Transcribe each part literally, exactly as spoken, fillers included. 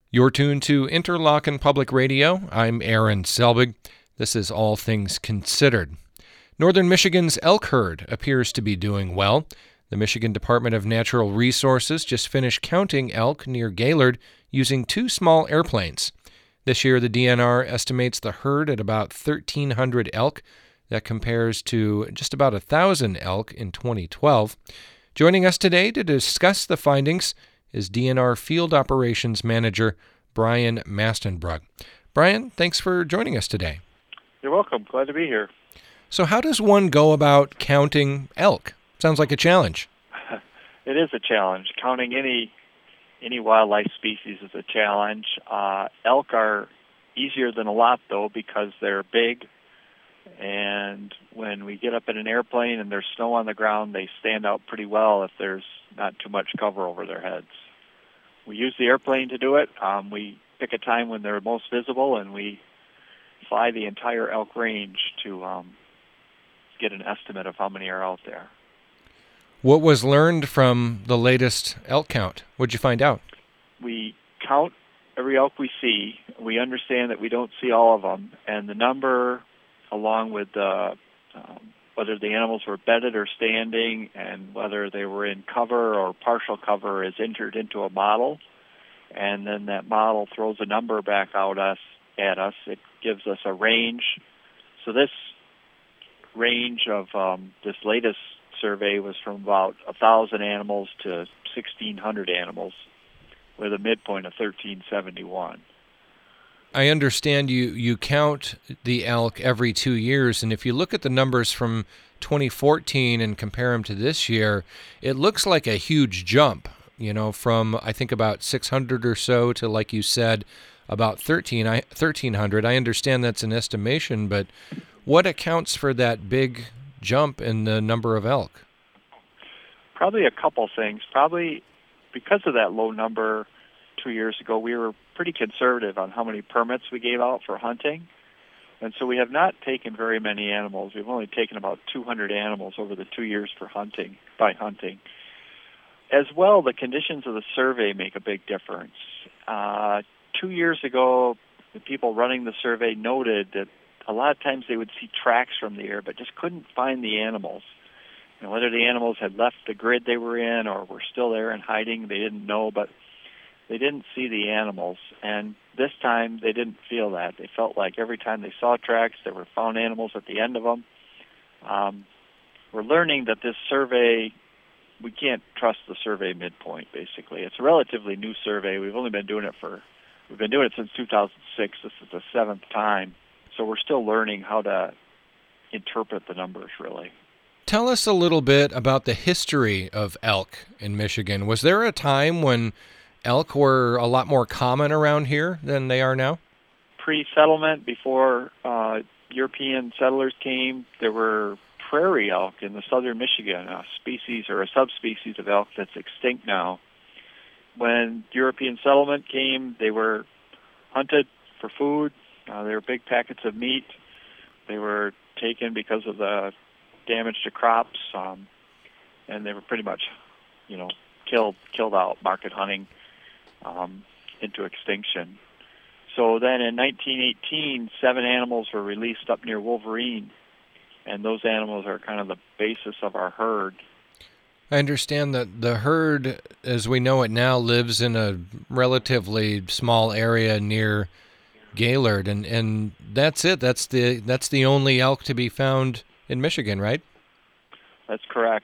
You're tuned to Interlochen Public Radio. I'm Aaron Selbig. This is All Things Considered. Northern Michigan's elk herd appears to be doing well. The Michigan Department of Natural Resources just finished counting elk near Gaylord using two small airplanes. This year, the D N R estimates the herd at about thirteen hundred elk. That compares to just about one thousand elk in twenty twelve. Joining us today to discuss the findings is D N R Field Operations Manager Brian Mastenbrug. Brian, thanks for joining us today. You're welcome. Glad to be here. So how does one go about counting elk? Sounds like a challenge. It is a challenge. Counting any any wildlife species is a challenge. Uh, elk are easier than a lot, though, because they're big. And when we get up in an airplane and there's snow on the ground, they stand out pretty well if there's not too much cover over their heads. We use the airplane to do it. Um, we pick a time when they're most visible, and we fly the entire elk range to um, get an estimate of how many are out there. What was learned from the latest elk count? What'd you find out? We count every elk we see. We understand that we don't see all of them, and the number, along with uh, um, whether the animals were bedded or standing and whether they were in cover or partial cover, is entered into a model, and then that model throws a number back out us at us. It gives us a range. So this range of um, this latest survey was from about one thousand animals to sixteen hundred animals, with a midpoint of thirteen seventy-one. I understand you, you count the elk every two years, and if you look at the numbers from twenty fourteen and compare them to this year, it looks like a huge jump, you know, from I think about six hundred or so to, like you said, about thirteen hundred. I understand that's an estimation, but what accounts for that big jump in the number of elk? Probably a couple things. Probably because of that low number two years ago, we were pretty conservative on how many permits we gave out for hunting. And so we have not taken very many animals. We've only taken about two hundred animals over the two years for hunting, by hunting. As well, the conditions of the survey make a big difference. Uh, two years ago, the people running the survey noted that a lot of times they would see tracks from the air, but just couldn't find the animals. And whether the animals had left the grid they were in or were still there and hiding, they didn't know, but they didn't see the animals. And this time, they didn't feel that. They felt like every time they saw tracks, there were found animals at the end of them. Um, we're learning that this survey, we can't trust the survey midpoint, basically. It's a relatively new survey. We've only been doing it for, we've been doing it since two thousand six. This is the seventh time. So we're still learning how to interpret the numbers, really. Tell us a little bit about the history of elk in Michigan. Was there a time when elk were a lot more common around here than they are now? Pre-settlement, before uh, European settlers came, there were prairie elk in the southern Michigan, a species or a subspecies of elk that's extinct now. When European settlement came, they were hunted for food. Uh, they were big packets of meat. They were taken because of the damage to crops, um, and they were pretty much, you know, killed killed out, market hunting um, into extinction. So then in nineteen eighteen, seven animals were released up near Wolverine, and those animals are kind of the basis of our herd. I understand that the herd, as we know it now, lives in a relatively small area near Gaylord, and, and that's it. That's the that's the only elk to be found in Michigan, right? That's correct.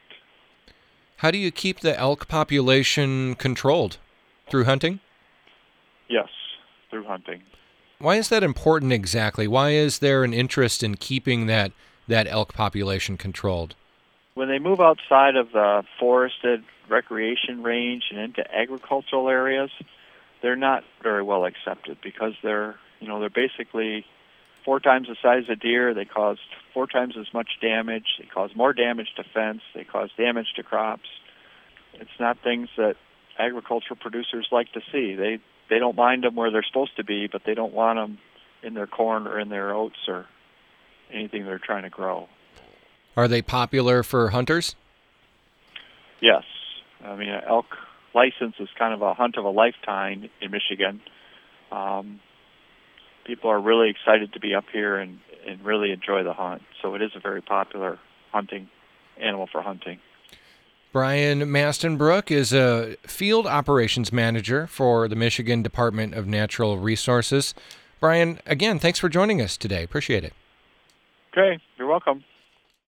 How do you keep the elk population controlled? Through hunting? Yes, through hunting. Why is that important exactly? Why is there an interest in keeping that, that elk population controlled? When they move outside of the forested recreation range and into agricultural areas, they're not very well accepted because they're, you know, they're basically four times the size of deer. They cause four times as much damage. They cause more damage to fence. They cause damage to crops. It's not things that agricultural producers like to see. They they don't mind them where they're supposed to be, but they don't want them in their corn or in their oats or anything they're trying to grow. Are they popular for hunters? Yes. I mean, an elk license is kind of a hunt of a lifetime in Michigan. um, people are really excited to be up here and, and really enjoy the hunt. So it is a very popular hunting animal for hunting. Brian Mastenbrook is a field operations manager for the Michigan Department of Natural Resources. Brian, again, thanks for joining us today. Appreciate it. Okay, you're welcome.